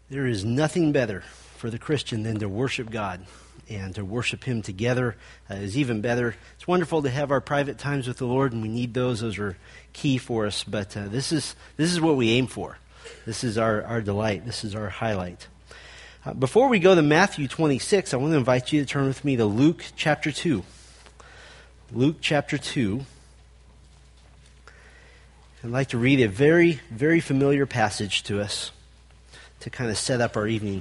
There is nothing better for the Christian than to worship God, and to worship Him together is even better. It's wonderful to have our private times with the Lord, and we need those. Those are key for us. But this is what we aim for. This is our delight. This is our highlight. Before we go to Matthew 26, I want to invite you to turn with me to Luke chapter 2. Luke chapter 2. I'd like to read a very, very familiar passage to us to kind of set up our evening.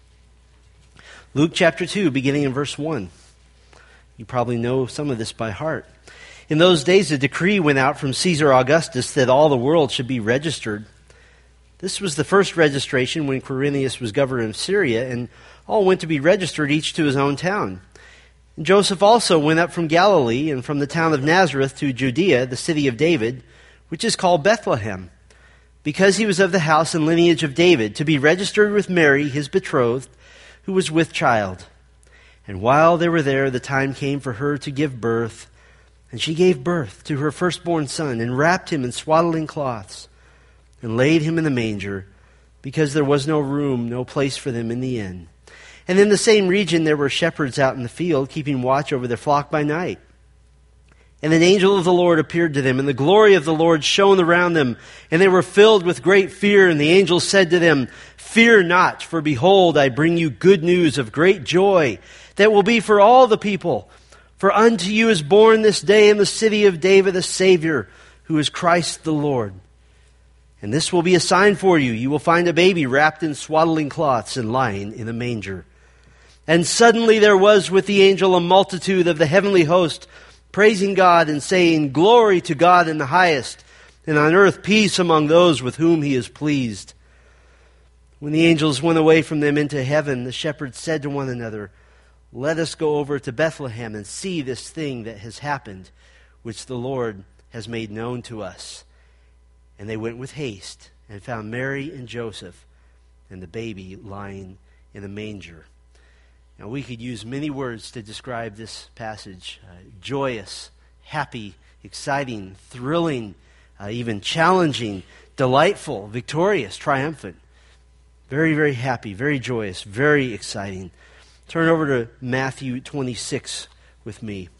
Luke chapter 2, beginning in verse 1. You probably know some of this by heart. In those days, a decree went out from Caesar Augustus that all the world should be registered. This was the first registration when Quirinius was governor of Syria, and all went to be registered, each to his own town. And Joseph also went up from Galilee and from the town of Nazareth to Judea, the city of David, which is called Bethlehem, because he was of the house and lineage of David, to be registered with Mary, his betrothed, who was with child. And while they were there, the time came for her to give birth, and she gave birth to her firstborn son, and wrapped him in swaddling cloths, and laid him in the manger, because there was no place for them in the inn. And in the same region there were shepherds out in the field, keeping watch over their flock by night. And an angel of the Lord appeared to them, and the glory of the Lord shone around them, and they were filled with great fear. And the angel said to them, "Fear not, for behold, I bring you good news of great joy that will be for all the people. For unto you is born this day in the city of David a Savior, who is Christ the Lord. And this will be a sign for you. You will find a baby wrapped in swaddling cloths and lying in a manger." And suddenly there was with the angel a multitude of the heavenly host, praising God and saying, "Glory to God in the highest, and on earth peace among those with whom He is pleased." When the angels went away from them into heaven, the shepherds said to one another, "Let us go over to Bethlehem and see this thing that has happened, which the Lord has made known to us." And they went with haste and found Mary and Joseph and the baby lying in a manger. Now, we could use many words to describe this passage. Joyous, happy, exciting, thrilling, even challenging, delightful, victorious, triumphant. Very, very happy, very joyous, very exciting. Turn over to Matthew 26 with me.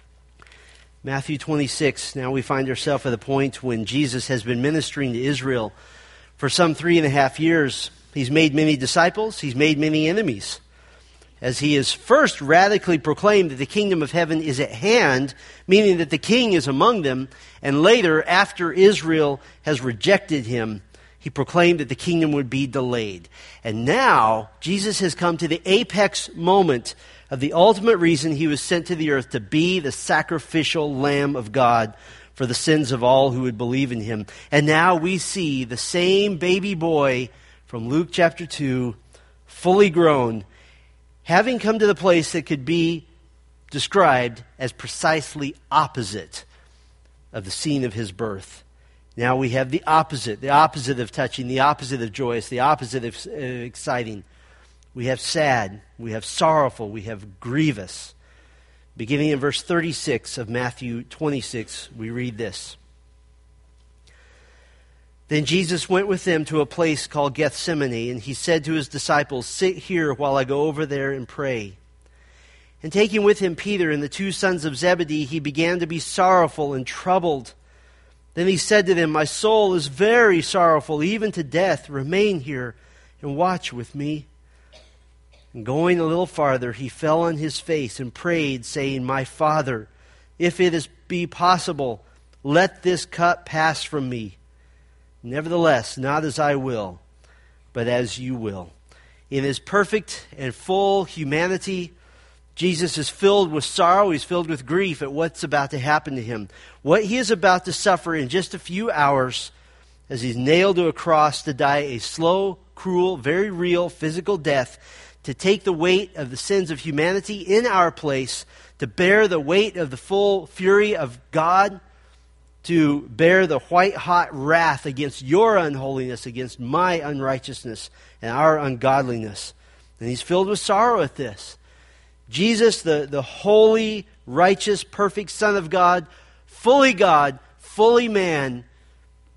Matthew 26, now we find ourselves at the point when Jesus has been ministering to Israel for some 3.5 years. He's made many disciples. He's made many enemies. As he has first radically proclaimed that the kingdom of heaven is at hand, meaning that the king is among them, and later, after Israel has rejected him, he proclaimed that the kingdom would be delayed. And now, Jesus has come to the apex moment of the ultimate reason he was sent to the earth, to be the sacrificial Lamb of God for the sins of all who would believe in him. And now we see the same baby boy from Luke chapter 2, fully grown, having come to the place that could be described as precisely opposite of the scene of his birth. Now we have the opposite of touching, the opposite of joyous, the opposite of exciting. We have sad, we have sorrowful, we have grievous. Beginning in verse 36 of Matthew 26, we read this. Then Jesus went with them to a place called Gethsemane, and he said to his disciples, "Sit here while I go over there and pray." And taking with him Peter and the 2 sons of Zebedee, he began to be sorrowful and troubled. Then he said to them, "My soul is very sorrowful, even to death. Remain here and watch with me." And going a little farther, he fell on his face and prayed, saying, "My Father, if it be possible, let this cup pass from me. Nevertheless, not as I will, but as you will." In his perfect and full humanity, Jesus is filled with sorrow. He's filled with grief at what's about to happen to him. What he is about to suffer in just a few hours as he's nailed to a cross to die a slow, cruel, very real physical death, to take the weight of the sins of humanity in our place, to bear the weight of the full fury of God, to bear the white-hot wrath against your unholiness, against my unrighteousness and our ungodliness. And he's filled with sorrow at this. Jesus, the holy, righteous, perfect Son of God, fully man,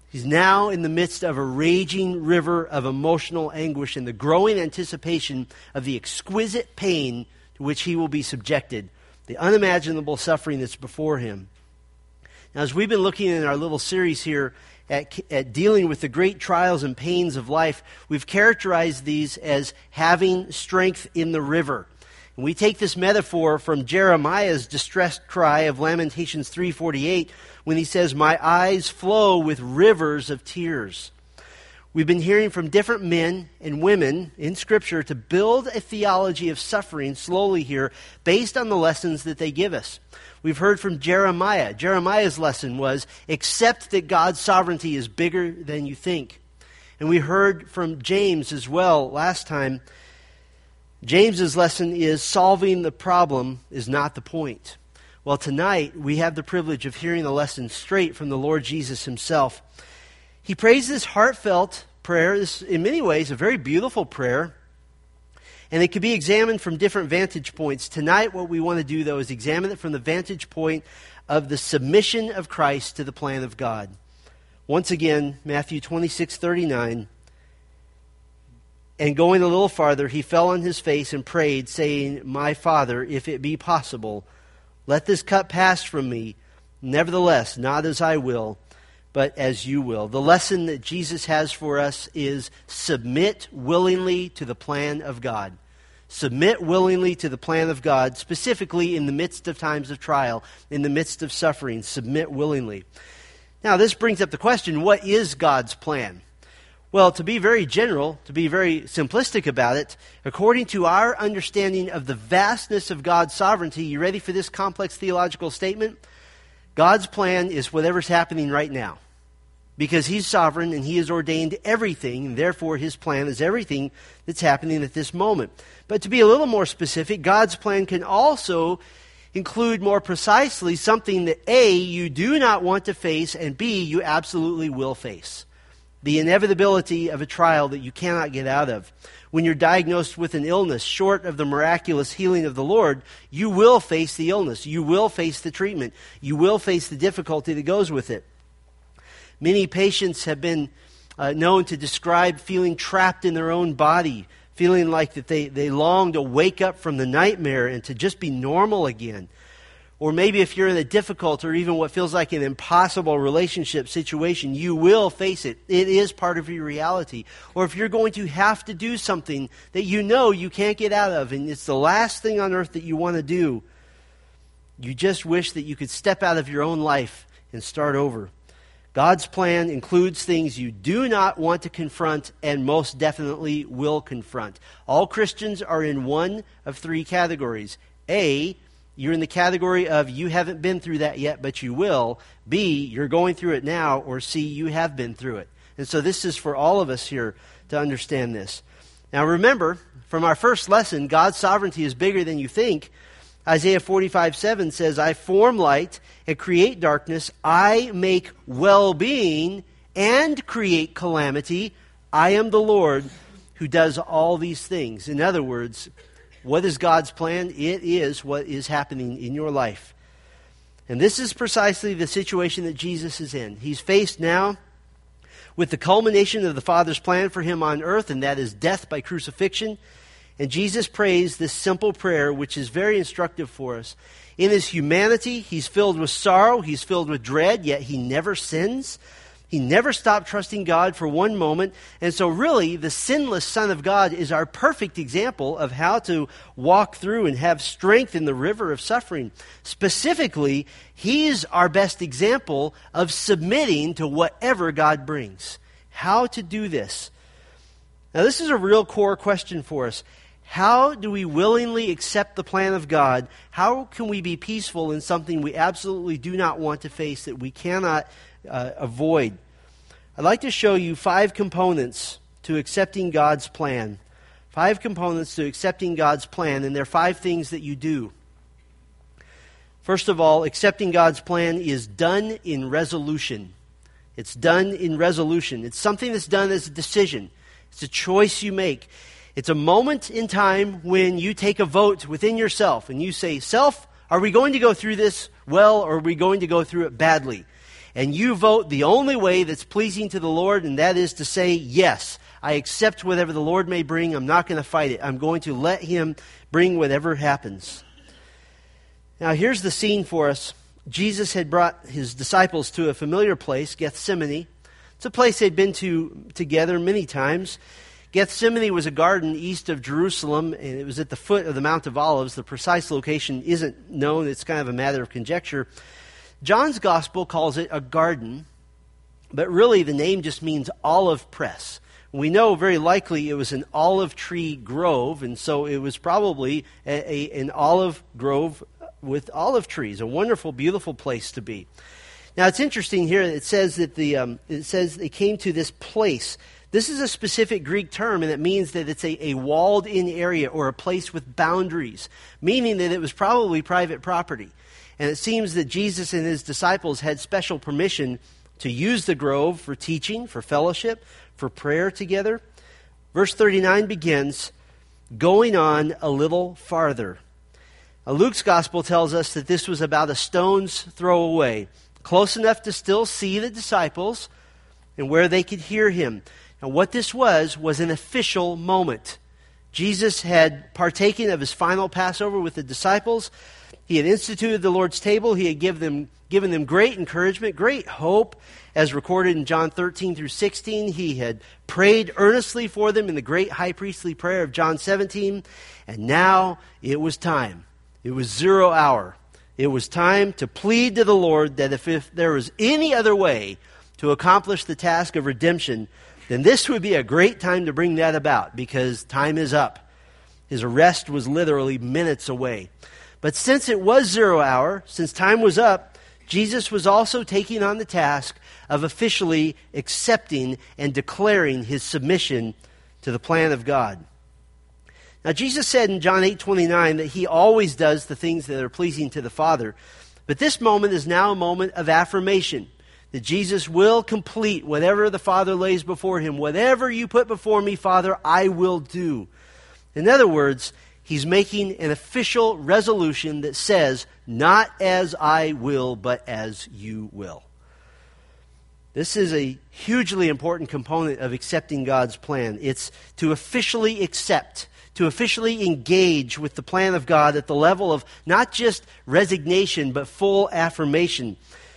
He's now in the midst of a raging river of emotional anguish and the growing anticipation of the exquisite pain to which he will be subjected, the unimaginable suffering that's before him. Now, as we've been looking in our little series here at dealing with the great trials and pains of life, we've characterized these as having strength in the river. And we take this metaphor from Jeremiah's distressed cry of Lamentations 3:48 when he says, "My eyes flow with rivers of tears." We've been hearing from different men and women in Scripture to build a theology of suffering slowly here based on the lessons that they give us. We've heard from Jeremiah. Jeremiah's lesson was, accept that God's sovereignty is bigger than you think. And we heard from James as well last time. James's lesson is, solving the problem is not the point. Well, tonight we have the privilege of hearing the lesson straight from the Lord Jesus himself. He prays this heartfelt prayer. This, in many ways, a very beautiful prayer. And it could be examined from different vantage points. Tonight, what we want to do, though, is examine it from the vantage point of the submission of Christ to the plan of God. Once again, Matthew 26:39. And going a little farther, he fell on his face and prayed, saying, "My Father, if it be possible, let this cup pass from me. Nevertheless, not as I will, but as you will." The lesson that Jesus has for us is submit willingly to the plan of God. Submit willingly to the plan of God, specifically in the midst of times of trial, in the midst of suffering. Submit willingly. Now, this brings up the question, what is God's plan? Well, to be very general, to be very simplistic about it, according to our understanding of the vastness of God's sovereignty, you ready for this complex theological statement? God's plan is whatever's happening right now. Because he's sovereign and he has ordained everything, and therefore his plan is everything that's happening at this moment. But to be a little more specific, God's plan can also include more precisely something that A, you do not want to face, and B, you absolutely will face. The inevitability of a trial that you cannot get out of. When you're diagnosed with an illness, short of the miraculous healing of the Lord, you will face the illness. You will face the treatment. You will face the difficulty that goes with it. Many patients have been known to describe feeling trapped in their own body, feeling like that they long to wake up from the nightmare and to just be normal again. Or maybe if you're in a difficult or even what feels like an impossible relationship situation, you will face it. It is part of your reality. Or if you're going to have to do something that you know you can't get out of, and it's the last thing on earth that you want to do, you just wish that you could step out of your own life and start over. God's plan includes things you do not want to confront and most definitely will confront. All Christians are in one of three categories. A, you're in the category of you haven't been through that yet, but you will. B, you're going through it now. Or C, you have been through it. And so this is for all of us here to understand this. Now remember, from our first lesson, God's sovereignty is bigger than you think. Isaiah 45:7 says, "I form light and create darkness. I make well-being and create calamity. I am the Lord who does all these things." In other words, what is God's plan? It is what is happening in your life. And this is precisely the situation that Jesus is in. He's faced now with the culmination of the Father's plan for him on earth, and that is death by crucifixion. And Jesus prays this simple prayer, which is very instructive for us. In his humanity, he's filled with sorrow, he's filled with dread, yet he never sins. He never stopped trusting God for one moment. And so really, the sinless Son of God is our perfect example of how to walk through and have strength in the river of suffering. Specifically, he is our best example of submitting to whatever God brings. How to do this. Now, this is a real core question for us. How do we willingly accept the plan of God? How can we be peaceful in something we absolutely do not want to face, that we cannot avoid? I'd like to show you 5 components to accepting God's plan. 5 components to accepting God's plan, and there are 5 things that you do. First of all, accepting God's plan is done in resolution. It's done in resolution. It's something that's done as a decision. It's a choice you make. It's a moment in time when you take a vote within yourself and you say, "Self, are we going to go through this well, or are we going to go through it badly?" and you vote the only way that's pleasing to the Lord, and that is to say, yes, I accept whatever the Lord may bring. I'm not going to fight it. I'm going to let him bring whatever happens. Now, here's the scene for us. Jesus had brought his disciples to a familiar place, Gethsemane. It's a place they'd been to together many times. Gethsemane was a garden east of Jerusalem, and it was at the foot of the Mount of Olives. The precise location isn't known. It's kind of a matter of conjecture. John's gospel calls it a garden, but really the name just means olive press. We know very likely it was an olive tree grove, and so it was probably an olive grove with olive trees, a wonderful, beautiful place to be. Now, it's interesting here. It says that it says they came to this place. This is a specific Greek term, and it means that it's a walled-in area or a place with boundaries, meaning that it was probably private property. And it seems that Jesus and his disciples had special permission to use the grove for teaching, for fellowship, for prayer together. Verse 39 begins, going on a little farther. Now, Luke's gospel tells us that this was about a stone's throw away, close enough to still see the disciples and where they could hear him. And what this was an official moment. Jesus had partaken of his final Passover with the disciples. He had instituted the Lord's table. He had given them great encouragement, great hope, as recorded in John 13 through 16. He had prayed earnestly for them in the great high priestly prayer of John 17. And now it was time. It was 0 hour. It was time to plead to the Lord that if there was any other way to accomplish the task of redemption, then this would be a great time to bring that about, because time is up. His arrest was literally minutes away. But since it was 0 hour, since time was up, Jesus was also taking on the task of officially accepting and declaring his submission to the plan of God. Now, Jesus said in John 8:29 that he always does the things that are pleasing to the Father. But this moment is now a moment of affirmation, that Jesus will complete whatever the Father lays before him. Whatever you put before me, Father, I will do. In other words, he's making an official resolution that says, not as I will, but as you will. This is a hugely important component of accepting God's plan. It's to officially accept, to officially engage with the plan of God at the level of not just resignation, but full affirmation.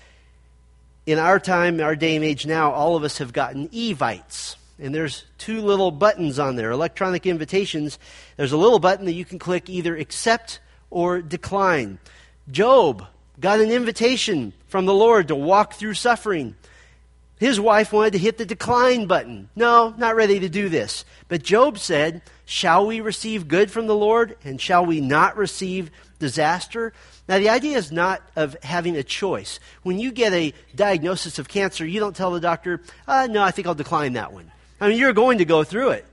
In our time, our day and age now, all of us have gotten Evites. And there's two little buttons on there, electronic invitations. There's a little button that you can click either accept or decline. Job got an invitation from the Lord to walk through suffering. His wife wanted to hit the decline button. No, not ready to do this. But Job said, shall we receive good from the Lord, and shall we not receive disaster? Now, the idea is not of having a choice. When you get a diagnosis of cancer, you don't tell the doctor, no, I think I'll decline that one. I mean, you're going to go through it.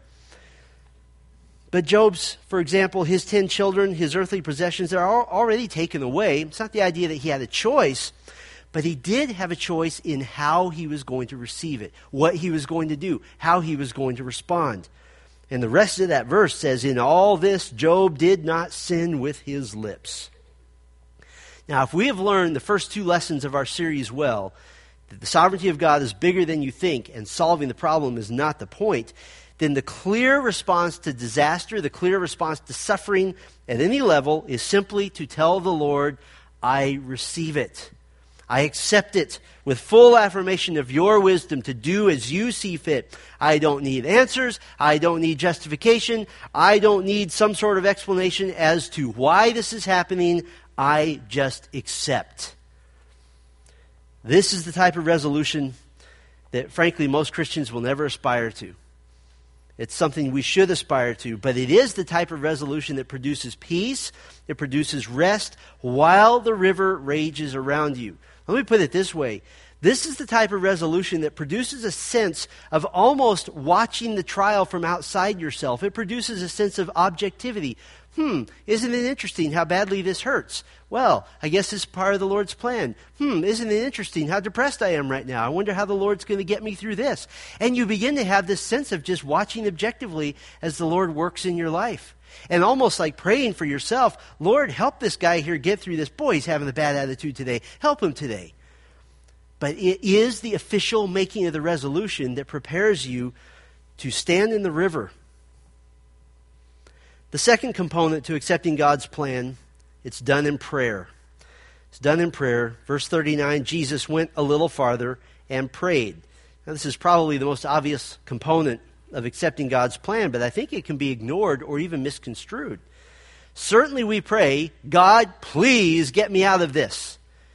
But Job's, for example, his 10 children, his earthly possessions, they're already taken away. It's not the idea that he had a choice, but he did have a choice in how he was going to receive it, what he was going to do, how he was going to respond. And the rest of that verse says, in all this, Job did not sin with his lips. Now, if we have learned the first two lessons of our series well, that the sovereignty of God is bigger than you think and solving the problem is not the point, then the clear response to disaster, the clear response to suffering at any level is simply to tell the Lord, I receive it. I accept it with full affirmation of your wisdom to do as you see fit. I don't need answers. I don't need justification. I don't need some sort of explanation as to why this is happening. I just accept. This is the type of resolution that, frankly, most Christians will never aspire to. It's something we should aspire to, but it is the type of resolution that produces peace, it produces rest while the river rages around you. Let me put it this way. This is the type of resolution that produces a sense of almost watching the trial from outside yourself. It produces a sense of objectivity. Isn't it interesting how badly this hurts? Well, I guess it's part of the Lord's plan. Isn't it interesting how depressed I am right now? I wonder how the Lord's going to get me through this. And you begin to have this sense of just watching objectively as the Lord works in your life. And almost like praying for yourself, Lord, help this guy here get through this. Boy, he's having a bad attitude today. Help him today. but it is the official making of the resolution that prepares you to stand in the river. The second component to accepting God's plan, it's done in prayer. It's done in prayer. Verse 39, Jesus went a little farther and prayed. Now, this is probably the most obvious component of accepting God's plan, but I think it can be ignored or even misconstrued. Certainly we pray, God, please get me out of this.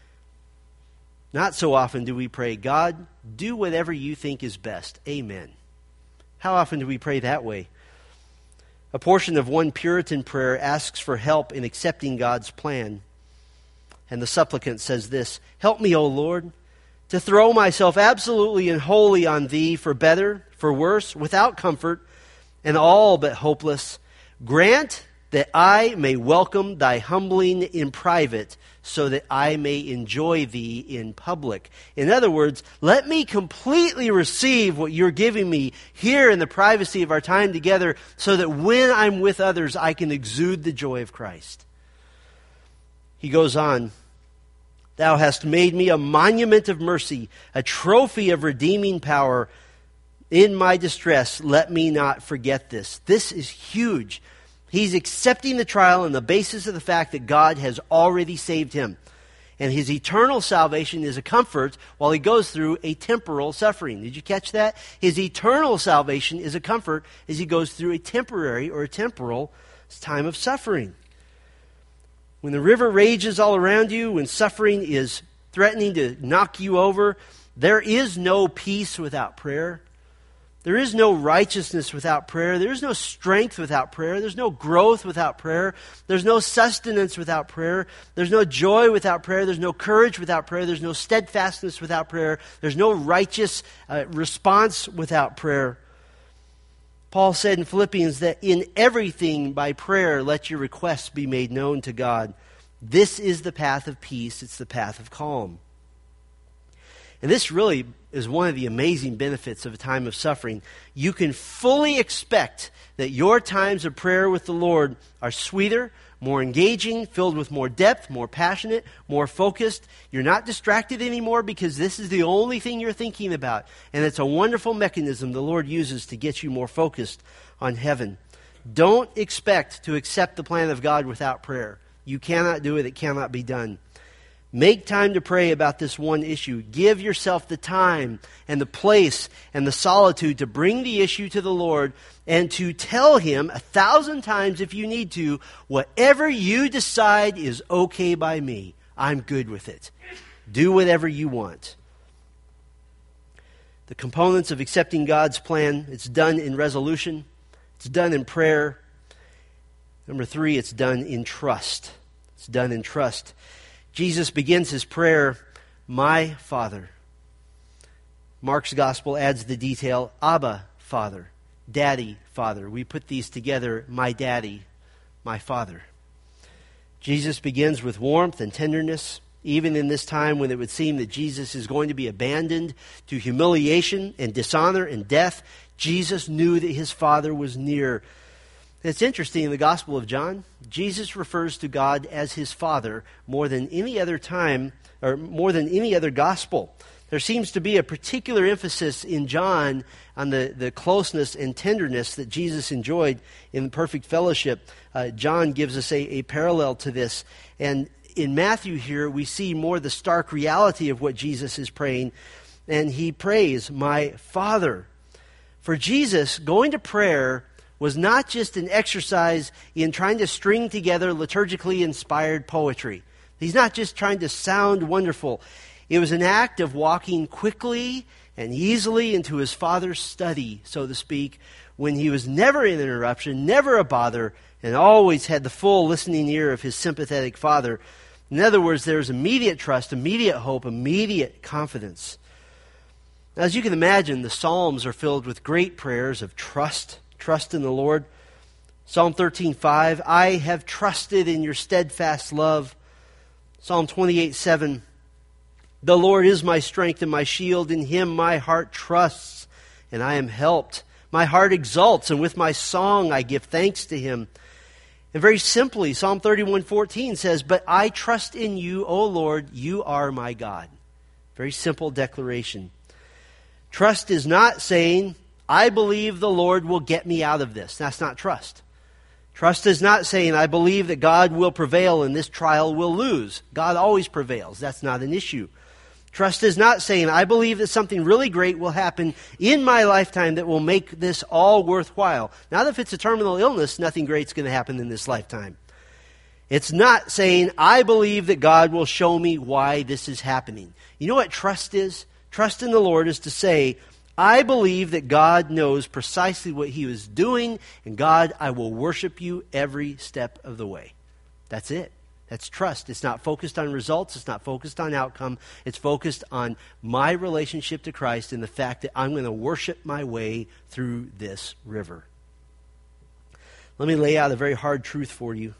Not so often do we pray, God, do whatever you think is best. Amen. How often do we pray that way? A portion of one Puritan prayer asks for help in accepting God's plan. And the supplicant says this, help me, O Lord, to throw myself absolutely and wholly on Thee for better, for worse, without comfort, and all but hopeless. Grant that I may welcome Thy humbling in private, so that I may enjoy Thee in public. In other words, let me completely receive what You're giving me here in the privacy of our time together, so that when I'm with others, I can exude the joy of Christ. He goes on, Thou hast made me a monument of mercy, a trophy of redeeming power. In my distress, let me not forget this. This is huge. He's accepting the trial on the basis of the fact that God has already saved him. And his eternal salvation is a comfort while he goes through a temporal suffering. Did you catch that? His eternal salvation is a comfort as he goes through a temporary or a temporal time of suffering. When the river rages all around you, when suffering is threatening to knock you over, there is no peace without prayer. There is no righteousness without prayer. There is no strength without prayer. There's no growth without prayer. There's no sustenance without prayer. There's no joy without prayer. There's no courage without prayer. There's no steadfastness without prayer. There's no righteous response without prayer. Paul said in Philippians that in everything by prayer let your requests be made known to God. This is the path of peace. It's the path of calm. And this really is one of the amazing benefits of a time of suffering. You can fully expect that your times of prayer with the Lord are sweeter, more engaging, filled with more depth, more passionate, more focused. You're not distracted anymore because this is the only thing you're thinking about. And it's a wonderful mechanism the Lord uses to get you more focused on heaven. Don't expect to accept the plan of God without prayer. You cannot do it. It cannot be done. Make time to pray about this one issue. Give yourself the time and the place and the solitude to bring the issue to the Lord and to tell Him 1,000 times if you need to, whatever you decide is okay by me. I'm good with it. Do whatever you want. The components of accepting God's plan, it's done in resolution. It's done in prayer. Number 3, it's done in trust. It's done in trust. Jesus begins his prayer, my Father. Mark's gospel adds the detail, Abba, Father, Daddy, Father. We put these together, my Daddy, my Father. Jesus begins with warmth and tenderness, even in this time when it would seem that Jesus is going to be abandoned to humiliation and dishonor and death. Jesus knew that his Father was near. It's interesting, in the Gospel of John, Jesus refers to God as his Father more than any other time, or more than any other gospel. There seems to be a particular emphasis in John on the closeness and tenderness that Jesus enjoyed in perfect fellowship. John gives us a parallel to this. And in Matthew here, we see more the stark reality of what Jesus is praying. And he prays, my Father. For Jesus, going to prayer was not just an exercise in trying to string together liturgically inspired poetry. He's not just trying to sound wonderful. It was an act of walking quickly and easily into his Father's study, so to speak, when he was never an interruption, never a bother, and always had the full listening ear of his sympathetic Father. In other words, there was immediate trust, immediate hope, immediate confidence. Now, as you can imagine, the Psalms are filled with great prayers of trust in the Lord. Psalm 13:5, I have trusted in your steadfast love. Psalm 28:7, the Lord is my strength and my shield. In him my heart trusts, and I am helped. My heart exults, and with my song I give thanks to him. And very simply, Psalm 31:14 says, but I trust in you, O Lord, you are my God. Very simple declaration. Trust is not saying, I believe the Lord will get me out of this. That's not trust. Trust is not saying, I believe that God will prevail and this trial will lose. God always prevails. That's not an issue. Trust is not saying, I believe that something really great will happen in my lifetime that will make this all worthwhile. Now, if it's a terminal illness, nothing great's going to happen in this lifetime. It's not saying, I believe that God will show me why this is happening. You know what trust is? Trust in the Lord is to say, I believe that God knows precisely what He is doing, and God, I will worship you every step of the way. That's it. That's trust. It's not focused on results. It's not focused on outcome. It's focused on my relationship to Christ and the fact that I'm going to worship my way through this river. Let me lay out a very hard truth for you.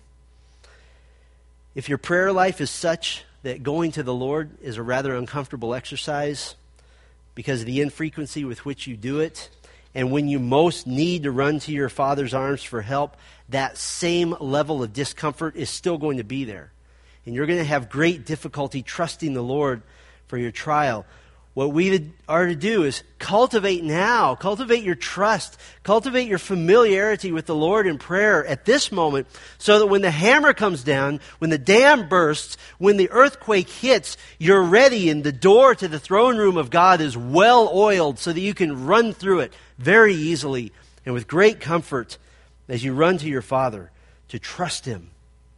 If your prayer life is such that going to the Lord is a rather uncomfortable exercise because of the infrequency with which you do it, and when you most need to run to your Father's arms for help, that same level of discomfort is still going to be there. And you're going to have great difficulty trusting the Lord for your trial. What we are to do is cultivate now. Cultivate your trust. Cultivate your familiarity with the Lord in prayer at this moment so that when the hammer comes down, when the dam bursts, when the earthquake hits, you're ready and the door to the throne room of God is well oiled so that you can run through it very easily and with great comfort as you run to your Father to trust Him.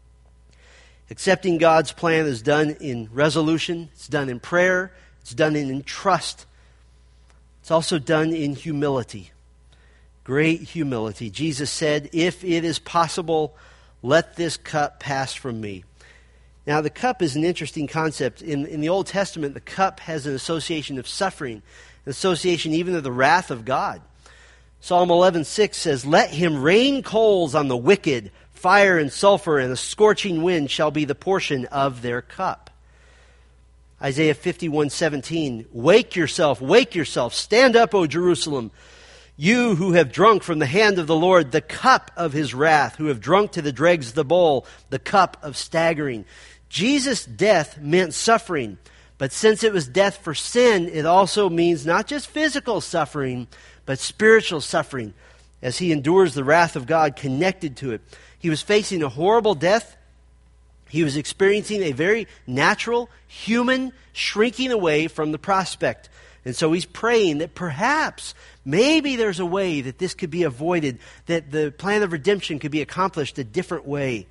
Accepting God's plan is done in resolution. It's done in prayer. It's done in trust. It's also done in humility. Great humility. Jesus said, if it is possible, let this cup pass from me. Now, the cup is an interesting concept. In the Old Testament, the cup has an association of suffering, an association even of the wrath of God. Psalm 11:6 says, let him rain coals on the wicked, fire and sulfur and a scorching wind shall be the portion of their cup. Isaiah 51:17, wake yourself, stand up, O Jerusalem, you who have drunk from the hand of the Lord the cup of His wrath, who have drunk to the dregs the bowl, the cup of staggering. Jesus' death meant suffering, but since it was death for sin, it also means not just physical suffering, but spiritual suffering, as He endures the wrath of God connected to it. He was facing a horrible death. He was experiencing a very natural, human shrinking away from the prospect. And so He's praying that perhaps, maybe there's a way that this could be avoided, that the plan of redemption could be accomplished a different way.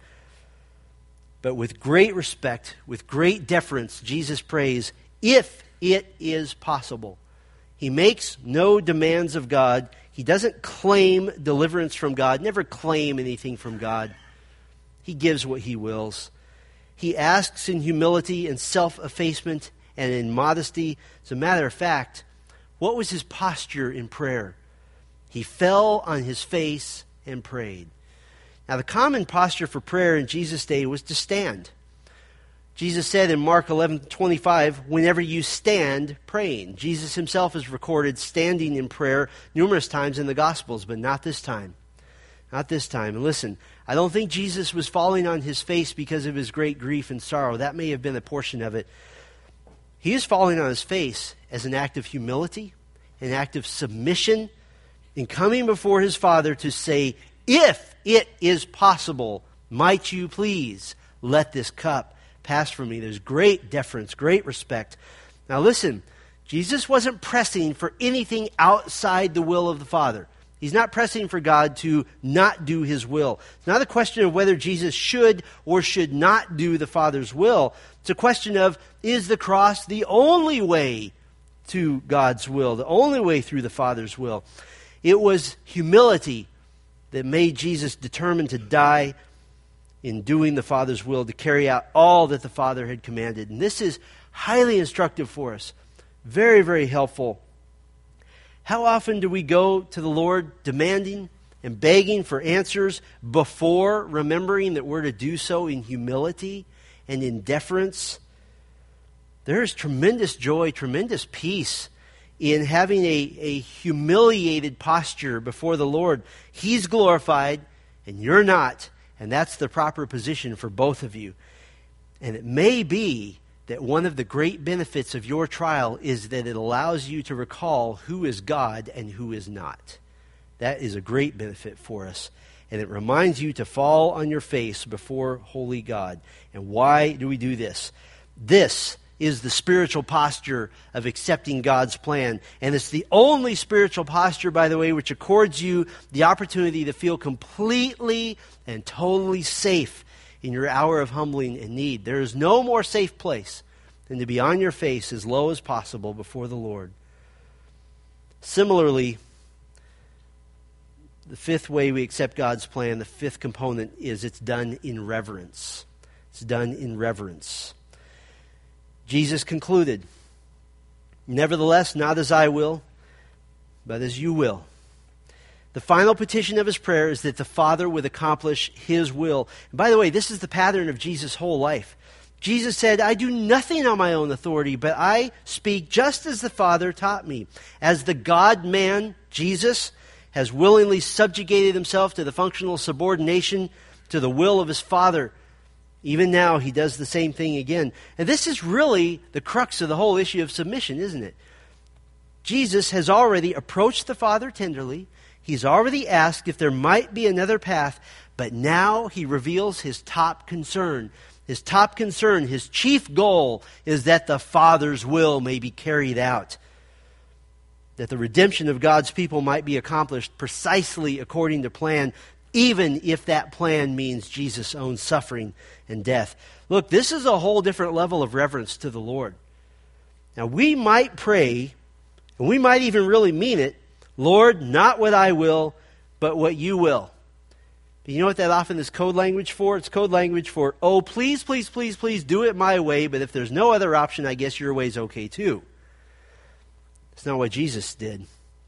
But with great respect, with great deference, Jesus prays, if it is possible. He makes no demands of God. He doesn't claim deliverance from God, never claim anything from God. He gives what He wills. He asks in humility and self-effacement and in modesty. As a matter of fact, what was His posture in prayer? He fell on His face and prayed. Now, the common posture for prayer in Jesus' day was to stand. Jesus said in Mark 11:25, whenever you stand praying. Jesus Himself is recorded standing in prayer numerous times in the Gospels, but not this time. Not this time. And listen, I don't think Jesus was falling on His face because of His great grief and sorrow. That may have been a portion of it. He is falling on His face as an act of humility, an act of submission, in coming before His Father to say, if it is possible, might you please let this cup pass from me. There's great deference, great respect. Now listen, Jesus wasn't pressing for anything outside the will of the Father. He's not pressing for God to not do His will. It's not a question of whether Jesus should or should not do the Father's will. It's a question of, is the cross the only way to God's will, the only way through the Father's will? It was humility that made Jesus determined to die in doing the Father's will, to carry out all that the Father had commanded. And this is highly instructive for us. Very, very helpful. How often do we go to the Lord demanding and begging for answers before remembering that we're to do so in humility and in deference? There is tremendous joy, tremendous peace in having a humiliated posture before the Lord. He's glorified and you're not, and that's the proper position for both of you. And it may be that one of the great benefits of your trial is that it allows you to recall who is God and who is not. That is a great benefit for us. And it reminds you to fall on your face before holy God. And why do we do this? This is the spiritual posture of accepting God's plan. And it's the only spiritual posture, by the way, which accords you the opportunity to feel completely and totally safe in your hour of humbling and need. There is no more safe place than to be on your face as low as possible before the Lord. Similarly, the fifth way we accept God's plan, the fifth component, is it's done in reverence. It's done in reverence. Jesus concluded, "Nevertheless, not as I will, but as you will." The final petition of his prayer is that the Father would accomplish his will. And by the way, this is the pattern of Jesus' whole life. Jesus said, "I do nothing on my own authority, but I speak just as the Father taught me." As the God-man, Jesus has willingly subjugated himself to the functional subordination to the will of his Father. Even now, he does the same thing again. And this is really the crux of the whole issue of submission, isn't it? Jesus has already approached the Father tenderly. He's already asked if there might be another path, but now he reveals his top concern. His top concern, his chief goal, is that the Father's will may be carried out. That the redemption of God's people might be accomplished precisely according to plan, even if that plan means Jesus' own suffering and death. Look, this is a whole different level of reverence to the Lord. Now, we might pray, and we might even really mean it, "Lord, not what I will, but what you will." But you know what that often is code language for? It's code language for, "Oh, please, please, please, please do it my way, but if there's no other option, I guess your way's okay too." It's not what Jesus did.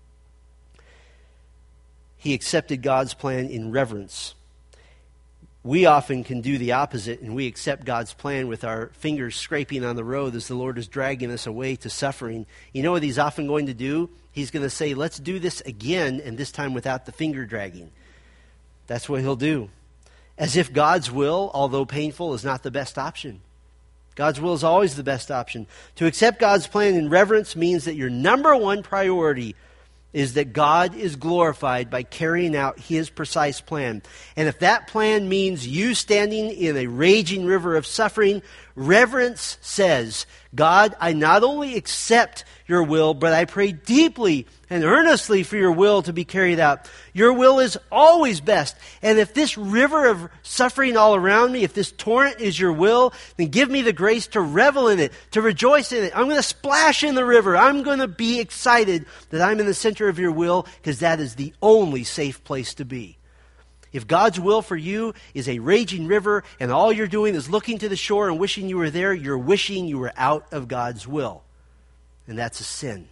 He accepted God's plan in reverence. We often can do the opposite, and we accept God's plan with our fingers scraping on the road as the Lord is dragging us away to suffering. You know what he's often going to do? He's going to say, "Let's do this again, and this time without the finger dragging." That's what he'll do. As if God's will, although painful, is not the best option. God's will is always the best option. To accept God's plan in reverence means that your number one priority is that God is glorified by carrying out his precise plan. And if that plan means you standing in a raging river of suffering, reverence says, "God, I not only accept your will, but I pray deeply and earnestly for your will to be carried out. Your will is always best. And if this river of suffering all around me, if this torrent is your will, then give me the grace to revel in it, to rejoice in it. I'm going to splash in the river. I'm going to be excited that I'm in the center of your will, because that is the only safe place to be." If God's will for you is a raging river and all you're doing is looking to the shore and wishing you were there, you're wishing you were out of God's will. And that's a sin.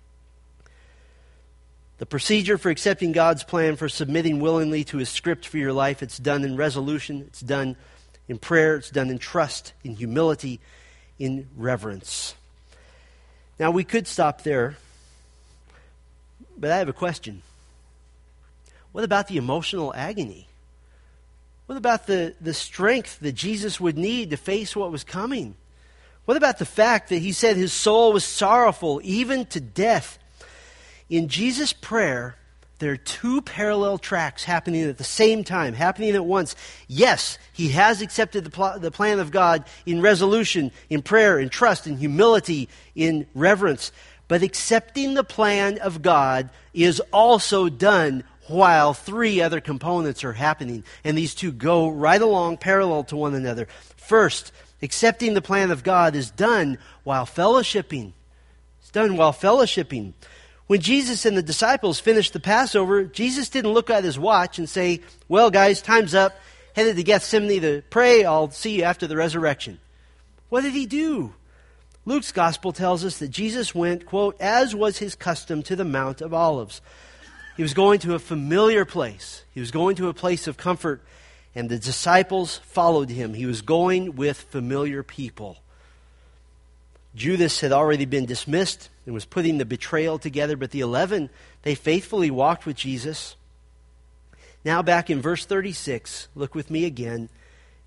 The procedure for accepting God's plan, for submitting willingly to his script for your life, it's done in resolution, it's done in prayer, it's done in trust, in humility, in reverence. Now, we could stop there, but I have a question. What about the emotional agony? What about the strength that Jesus would need to face what was coming? What about the fact that he said his soul was sorrowful, even to death? In Jesus' prayer, there are two parallel tracks happening at the same time, happening at once. Yes, he has accepted the plan of God in resolution, in prayer, in trust, in humility, in reverence. But accepting the plan of God is also done while three other components are happening. And these two go right along parallel to one another. First, accepting the plan of God is done while fellowshipping. It's done while fellowshipping. When Jesus and the disciples finished the Passover, Jesus didn't look at his watch and say, "Well, guys, time's up. Headed to Gethsemane to pray. I'll see you after the resurrection." What did he do? Luke's gospel tells us that Jesus went, quote, "as was his custom, to the Mount of Olives." He was going to a familiar place. He was going to a place of comfort, and the disciples followed him. He was going with familiar people. Judas had already been dismissed and was putting the betrayal together, but the 11, they faithfully walked with Jesus. Now back in verse 36, look with me again.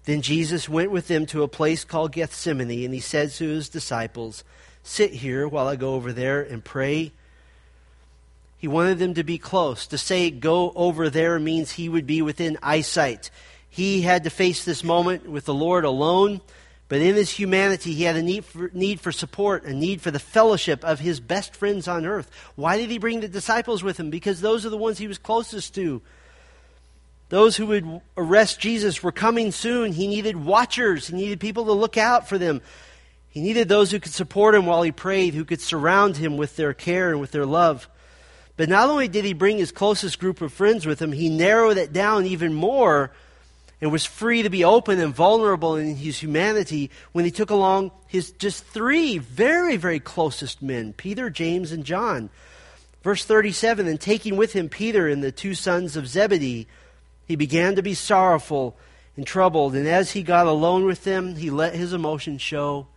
Then Jesus went with them to a place called Gethsemane, and he said to his disciples, "Sit here while I go over there and pray." He wanted them to be close. To say go over there means he would be within eyesight. He had to face this moment with the Lord alone, but in his humanity he had a need for support, a need for the fellowship of his best friends on earth. Why did he bring the disciples with him? Because those are the ones he was closest to. Those who would arrest Jesus were coming soon. He needed watchers. He needed people to look out for them. He needed those who could support him while he prayed, who could surround him with their care and with their love. But not only did he bring his closest group of friends with him, he narrowed it down even more and was free to be open and vulnerable in his humanity when he took along his just three very, very closest men, Peter, James, and John. Verse 37, and taking with him Peter and the two sons of Zebedee, he began to be sorrowful and troubled. And as he got alone with them, he let his emotions show.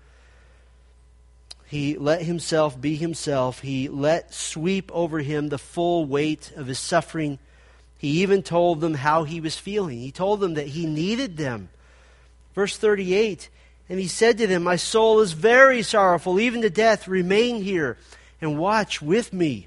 He let himself be himself. He let sweep over him the full weight of his suffering. He even told them how he was feeling. He told them that he needed them. Verse 38, and he said to them, "My soul is very sorrowful, even to death. Remain here and watch with me."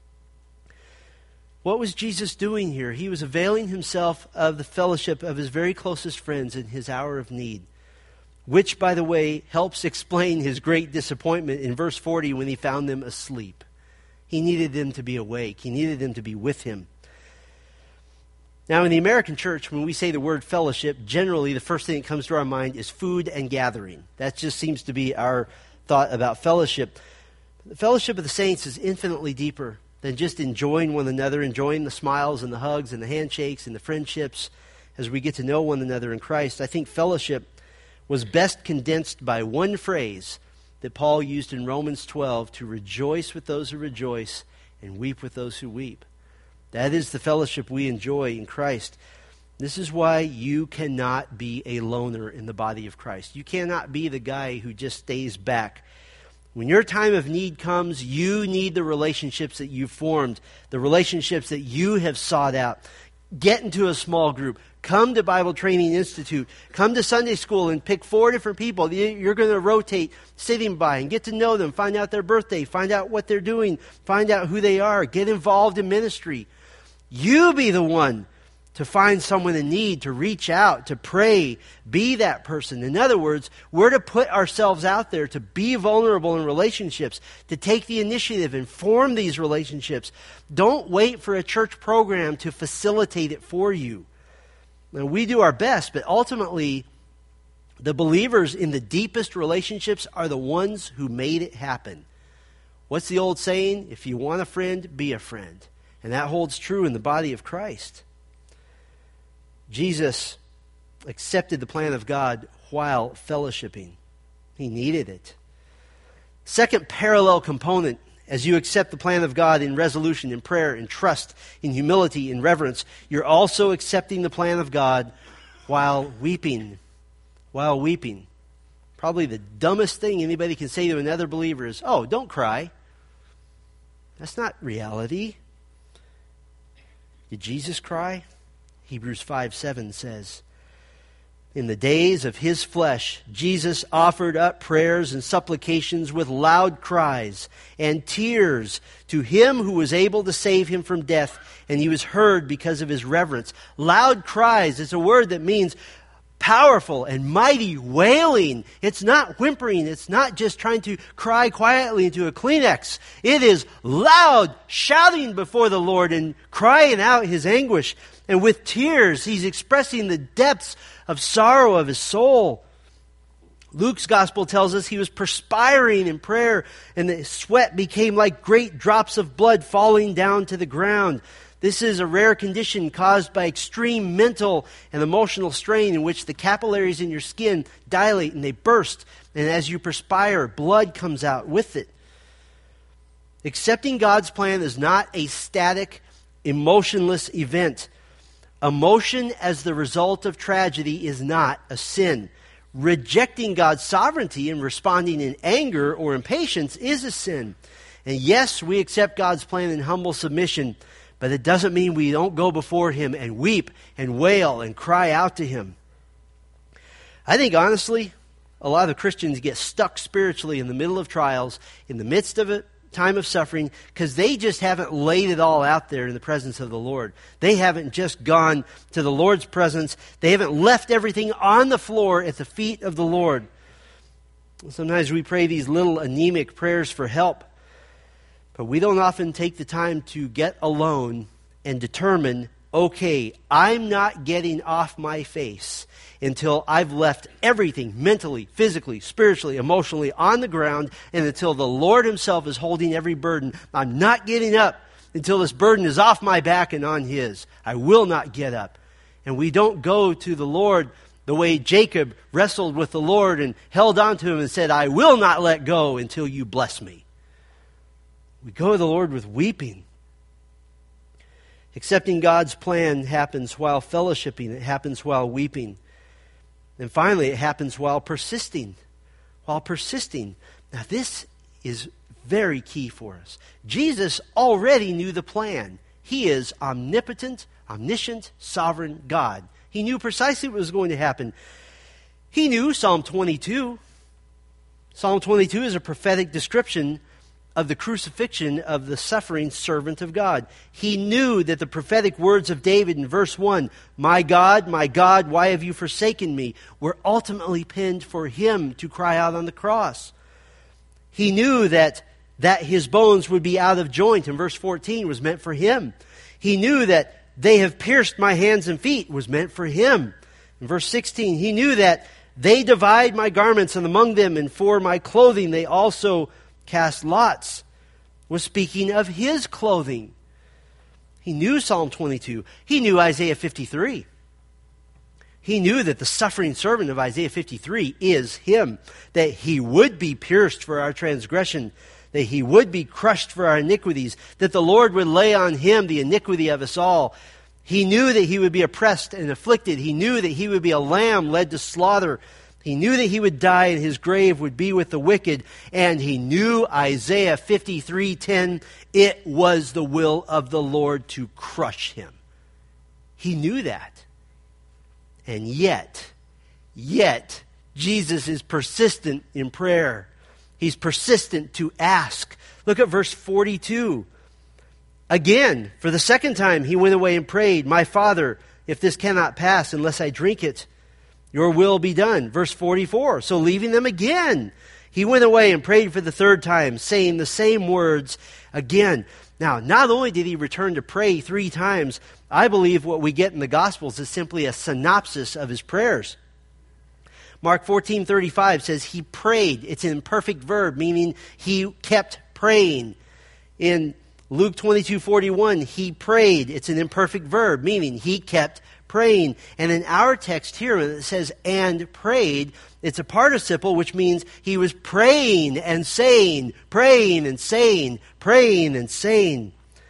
What was Jesus doing here? He was availing himself of the fellowship of his very closest friends in his hour of need. Which, by the way, helps explain his great disappointment in verse 40 when he found them asleep. He needed them to be awake. He needed them to be with him. Now, in the American church, when we say the word fellowship, generally the first thing that comes to our mind is food and gathering. That just seems to be our thought about fellowship. The fellowship of the saints is infinitely deeper than just enjoying one another, enjoying the smiles and the hugs and the handshakes and the friendships as we get to know one another in Christ. I think fellowship was best condensed by one phrase that Paul used in Romans 12, to rejoice with those who rejoice and weep with those who weep. That is the fellowship we enjoy in Christ. This is why you cannot be a loner in the body of Christ. You cannot be the guy who just stays back. When your time of need comes, you need the relationships that you've formed, the relationships that you have sought out. Get into a small group. Come to Bible Training Institute. Come to Sunday school and pick 4 different people you're going to rotate sitting by and get to know them. Find out their birthday. Find out what they're doing. Find out who they are. Get involved in ministry. You be the one to find someone in need, to reach out, to pray. Be that person. In other words, we're to put ourselves out there to be vulnerable in relationships, to take the initiative and form these relationships. Don't wait for a church program to facilitate it for you. Now, we do our best, but ultimately, the believers in the deepest relationships are the ones who made it happen. What's the old saying? If you want a friend, be a friend. And that holds true in the body of Christ. Jesus accepted the plan of God while fellowshipping. He needed it. Second parallel component, as you accept the plan of God in resolution, in prayer, in trust, in humility, in reverence, you're also accepting the plan of God while weeping. While weeping. Probably the dumbest thing anybody can say to another believer is, "Oh, don't cry." That's not reality. Did Jesus cry? Hebrews 5:7 says, "In the days of his flesh, Jesus offered up prayers and supplications with loud cries and tears to him who was able to save him from death, and he was heard because of his reverence." Loud cries is a word that means powerful and mighty wailing. It's not whimpering. It's not just trying to cry quietly into a Kleenex. It is loud shouting before the Lord and crying out his anguish. And with tears, he's expressing the depths of sorrow of his soul. Luke's gospel tells us he was perspiring in prayer, and the sweat became like great drops of blood falling down to the ground. This is a rare condition caused by extreme mental and emotional strain in which the capillaries in your skin dilate and they burst. And as you perspire, blood comes out with it. Accepting God's plan is not a static, emotionless event. Emotion as the result of tragedy is not a sin. Rejecting God's sovereignty and responding in anger or impatience is a sin. And yes, we accept God's plan in humble submission, but it doesn't mean we don't go before him and weep and wail and cry out to him. I think, honestly, a lot of Christians get stuck spiritually in the middle of trials, in the midst of a time of suffering, because they just haven't laid it all out there in the presence of the Lord. They haven't just gone to the Lord's presence. They haven't left everything on the floor at the feet of the Lord. Sometimes we pray these little anemic prayers for help, but we don't often take the time to get alone and determine, okay, I'm not getting off my face until I've left everything mentally, physically, spiritually, emotionally on the ground, and until the Lord himself is holding every burden. I'm not getting up until this burden is off my back and on his. I will not get up. And we don't go to the Lord the way Jacob wrestled with the Lord and held on to him and said, I will not let go until you bless me. We go to the Lord with weeping. Accepting God's plan happens while fellowshipping. It happens while weeping. And finally, it happens while persisting. While persisting. Now, this is very key for us. Jesus already knew the plan. He is omnipotent, omniscient, sovereign God. He knew precisely what was going to happen. He knew Psalm 22. Psalm 22 is a prophetic description of the crucifixion of the suffering servant of God. He knew that the prophetic words of David in verse 1, my God, why have you forsaken me?" were ultimately penned for him to cry out on the cross. He knew that his bones would be out of joint in verse 14 was meant for him. He knew that they have pierced my hands and feet was meant for him. In verse 16, he knew that they divide my garments, and among them, and for my clothing they also cast lots, was speaking of his clothing. He knew Psalm 22. He knew Isaiah 53. He knew that the suffering servant of Isaiah 53 is him, that he would be pierced for our transgression, that he would be crushed for our iniquities, that the Lord would lay on him the iniquity of us all. He knew that he would be oppressed and afflicted. He knew that he would be a lamb led to slaughter. He knew that he would die and his grave would be with the wicked. And he knew Isaiah 53:10, it was the will of the Lord to crush him. He knew that. And yet, Jesus is persistent in prayer. He's persistent to ask. Look at verse 42. Again, for the second time, he went away and prayed, "My Father, if this cannot pass unless I drink it, your will be done." Verse 44. So leaving them again, he went away and prayed for the third time, saying the same words again. Now, not only did he return to pray 3 times, I believe what we get in the Gospels is simply a synopsis of his prayers. Mark 14:35 says he prayed. It's an imperfect verb, meaning he kept praying. In Luke 22:41, he prayed. It's an imperfect verb, meaning he kept praying. And in our text here, when it says "and prayed," it's a participle, which means he was praying and saying, praying and saying, praying and saying.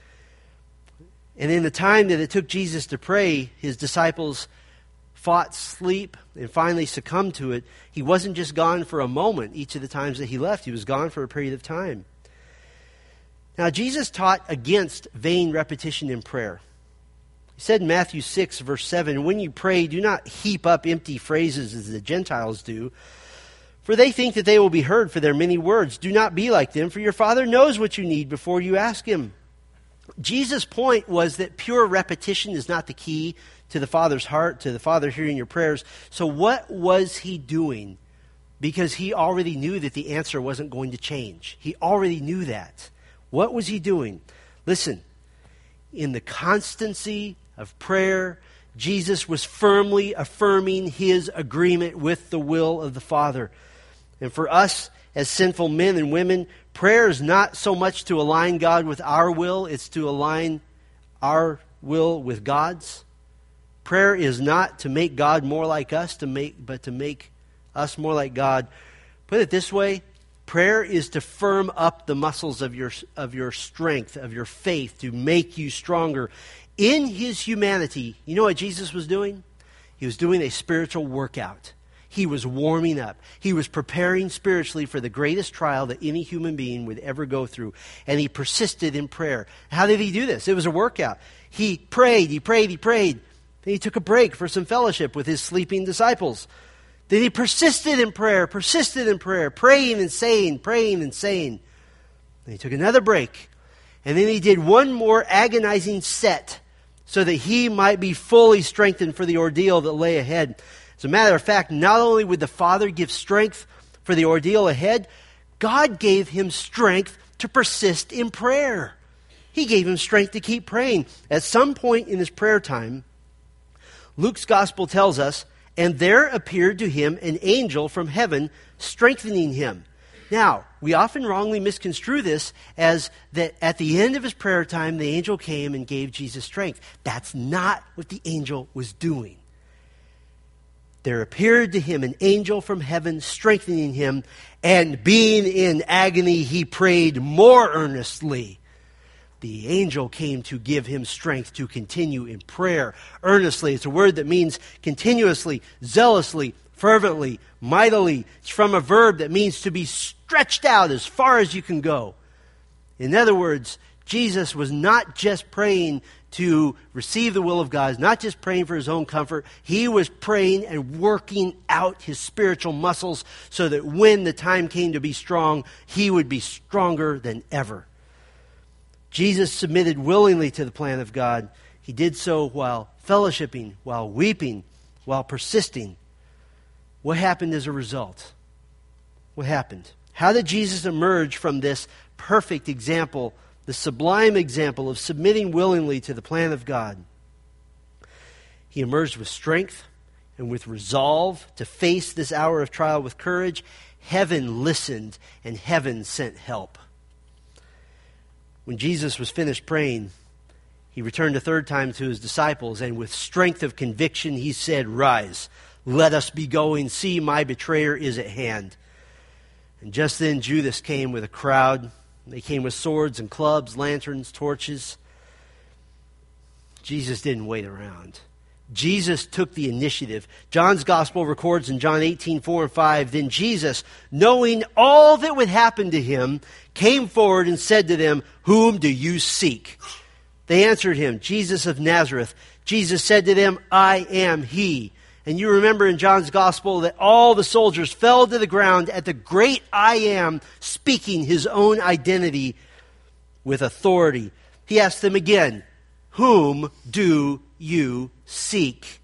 And in the time that it took Jesus to pray, his disciples fought sleep and finally succumbed to it. He wasn't just gone for a moment each of the times that he left. He was gone for a period of time. Now, Jesus taught against vain repetition in prayer. He said in Matthew 6, verse 7, "When you pray, do not heap up empty phrases as the Gentiles do, for they think that they will be heard for their many words. Do not be like them, for your Father knows what you need before you ask him." Jesus' point was that pure repetition is not the key to the Father's heart, to the Father hearing your prayers. So what was he doing? Because he already knew that the answer wasn't going to change. He already knew that. What was he doing? Listen, in the constancy of prayer, Jesus was firmly affirming his agreement with the will of the Father. And for us as sinful men and women, prayer is not so much to align God with our will, it's to align our will with God's. Prayer is not to make God more like us, but to make us more like God. Put it this way, prayer is to firm up the muscles of your strength, of your faith, to make you stronger. In his humanity, you know what Jesus was doing? He was doing a spiritual workout. He was warming up. He was preparing spiritually for the greatest trial that any human being would ever go through. And he persisted in prayer. How did he do this? It was a workout. He prayed. Then he took a break for some fellowship with his sleeping disciples. Then he persisted in prayer, praying and saying. Then he took another break. And then he did one more agonizing set so that he might be fully strengthened for the ordeal that lay ahead. As a matter of fact, not only would the Father give strength for the ordeal ahead, God gave him strength to persist in prayer. He gave him strength to keep praying. At some point in his prayer time, Luke's gospel tells us, and there appeared to him an angel from heaven strengthening him. Now, we often wrongly misconstrue this as that at the end of his prayer time, the angel came and gave Jesus strength. That's not what the angel was doing. There appeared to him an angel from heaven strengthening him, and being in agony, he prayed more earnestly. The angel came to give him strength to continue in prayer earnestly. It's a word that means continuously, zealously, fervently, mightily. It's from a verb that means to be stretched out as far as you can go. In other words, Jesus was not just praying to receive the will of God, not just praying for his own comfort. He was praying and working out his spiritual muscles so that when the time came to be strong, he would be stronger than ever. Jesus submitted willingly to the plan of God. He did so while fellowshipping, while weeping, while persisting. What happened as a result? What happened? How did Jesus emerge from this perfect example, the sublime example of submitting willingly to the plan of God? He emerged with strength and with resolve to face this hour of trial with courage. Heaven listened and heaven sent help. When Jesus was finished praying, he returned a third time to his disciples, and with strength of conviction he said, "Rise, let us be going. See, my betrayer is at hand." And just then Judas came with a crowd. They came with swords and clubs, lanterns, torches. Jesus didn't wait around. Jesus took the initiative. John's gospel records in John 18:4-5, then Jesus, knowing all that would happen to him, came forward and said to them, "Whom do you seek?" They answered him, "Jesus of Nazareth." Jesus said to them, "I am he." And you remember in John's gospel that all the soldiers fell to the ground at the great I am, speaking his own identity with authority. He asked them again, "Whom do you seek?"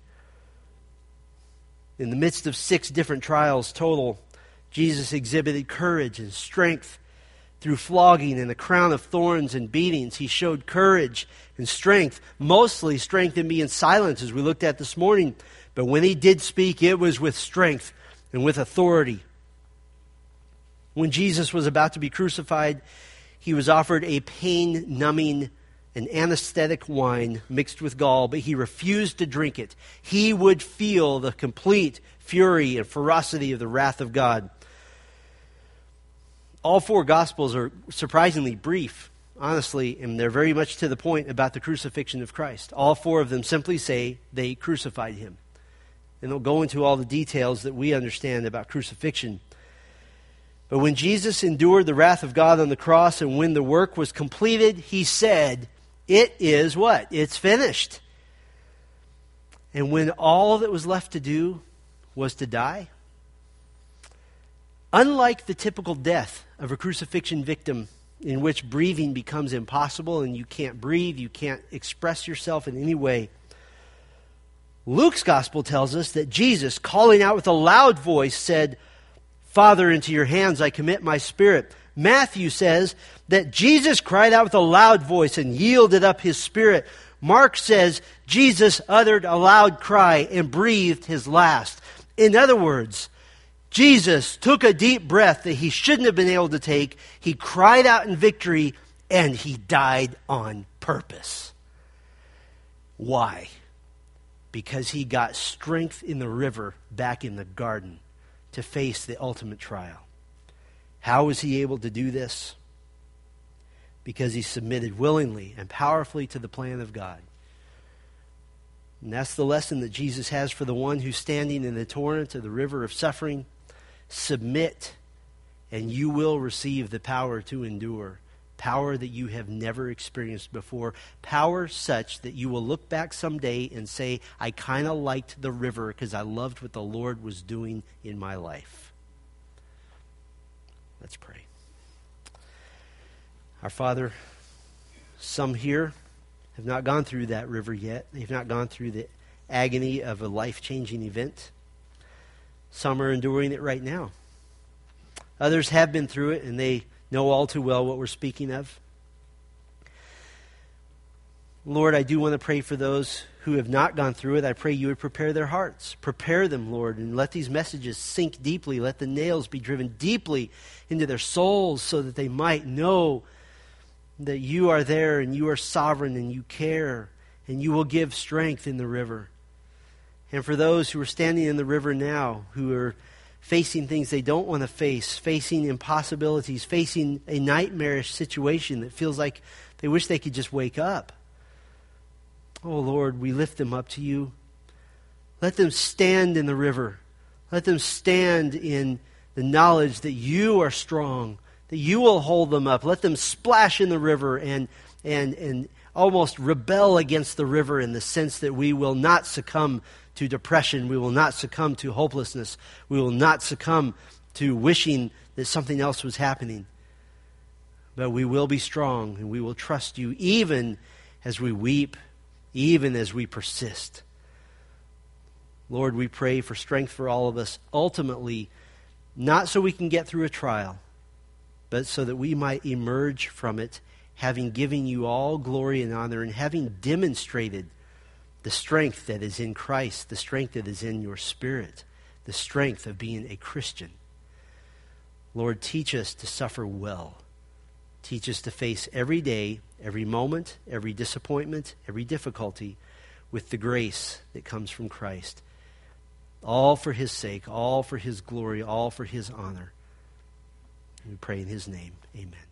In the midst of 6 different trials total, Jesus exhibited courage and strength. Through flogging and a crown of thorns and beatings, he showed courage and strength, mostly strength in being silent, as we looked at this morning. But when he did speak, it was with strength and with authority. When Jesus was about to be crucified, he was offered a pain-numbing and anesthetic wine mixed with gall, but he refused to drink it. He would feel the complete fury and ferocity of the wrath of God. All 4 Gospels are surprisingly brief, honestly, and they're very much to the point about the crucifixion of Christ. All 4 of them simply say they crucified him. And they'll go into all the details that we understand about crucifixion. But when Jesus endured the wrath of God on the cross and when the work was completed, he said, "It is" what? It's finished. And when all that was left to do was to die, unlike the typical death of a crucifixion victim in which breathing becomes impossible and you can't breathe, you can't express yourself in any way, Luke's gospel tells us that Jesus, calling out with a loud voice, said, "Father, into your hands I commit my spirit." Matthew says that Jesus cried out with a loud voice and yielded up his spirit. Mark says Jesus uttered a loud cry and breathed his last. In other words, Jesus took a deep breath that he shouldn't have been able to take. He cried out in victory, and he died on purpose. Why? Because he got strength in the river back in the garden to face the ultimate trial. How was he able to do this? Because he submitted willingly and powerfully to the plan of God. And that's the lesson that Jesus has for the one who's standing in the torrent of the river of suffering. Submit, and you will receive the power to endure. power that you have never experienced before, power such that you will look back someday and say, I kind of liked the river because I loved what the Lord was doing in my life. Let's pray. Our Father, some here have not gone through that river yet. They've not gone through the agony of a life-changing event. Some are enduring it right now. Others have been through it, and they know all too well what we're speaking of. Lord, I do want to pray for those who have not gone through it. I pray you would prepare their hearts. Prepare them, Lord, and let these messages sink deeply. Let the nails be driven deeply into their souls so that they might know that you are there and you are sovereign and you care and you will give strength in the river. And for those who are standing in the river now, who are facing things they don't want to face, facing impossibilities, facing a nightmarish situation that feels like they wish they could just wake up. Oh Lord, we lift them up to you. Let them stand in the river. Let them stand in the knowledge that you are strong, that you will hold them up. Let them splash in the river and almost rebel against the river in the sense that we will not succumb to depression. We will not succumb to hopelessness. We will not succumb to wishing that something else was happening. But we will be strong and we will trust you even as we weep, even as we persist. Lord, we pray for strength for all of us, ultimately, not so we can get through a trial, but so that we might emerge from it having given you all glory and honor and having demonstrated the strength that is in Christ, the strength that is in your Spirit, the strength of being a Christian. Lord, teach us to suffer well. Teach us to face every day, every moment, every disappointment, every difficulty with the grace that comes from Christ. All for his sake, all for his glory, all for his honor. We pray in his name. Amen.